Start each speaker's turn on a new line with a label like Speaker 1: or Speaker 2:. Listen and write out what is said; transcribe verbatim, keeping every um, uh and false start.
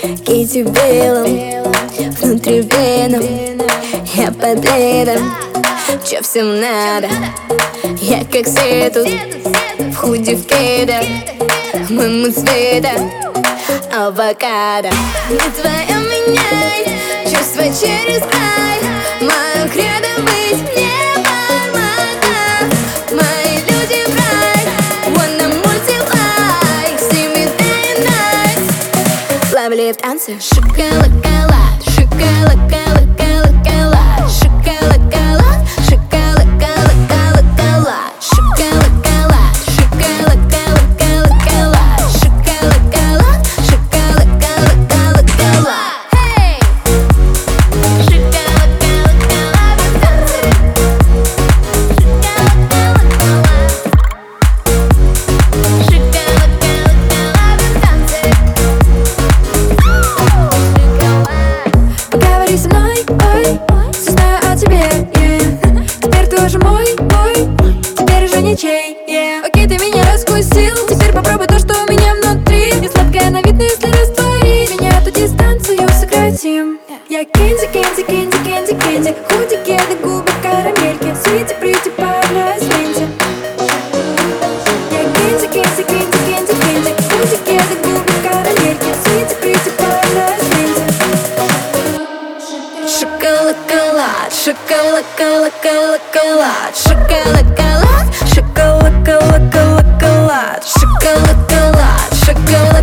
Speaker 1: Кити в белом, внутри веном, я под ледом. Чё всем надо? Я как свет тут, в худи в кедах, моему цвета авокадо. Не твоё меняй, чувства через край. Мою кредо быть мне формата. Мои люди в рай, wanna multiply. See me day and night. Плавали в танце, шоколад-колад, шоколад-колад-колад-колад, шоколад-колад, шоколад-колад-колад-колад, шоколад-колад, шоколад-колад-колад-колад, шоколад-колад, шоколад-колад-колад-колад. Hey! Шоколад-колад-колад в танце. Шоколад-колад-колад в танце.
Speaker 2: Поговори со мной, ой, все знаю о тебе, yeah. Теперь ты уже мой, мой, теперь уже ничей, yeah. Окей, ты меня раскусил, теперь попробуй то, что у меня внутри. Не сладкая на вид, но если растворить меня, то дистанцию сократим. Я кенди, кенди, кенди, кенди, кенди, худи, кеды, губы, карамельки, свити, прити, парная ленте. Я кенди, кенди, кенди, кенди, кенди, худи, кеды, губы, карамельки, свити, прити, парная ленте.
Speaker 1: Шоколад-колад, шоколад-колад-колад-колад, шоколад-колад, шоколад-колад-колад-колад, шоколад-колад, шоколад.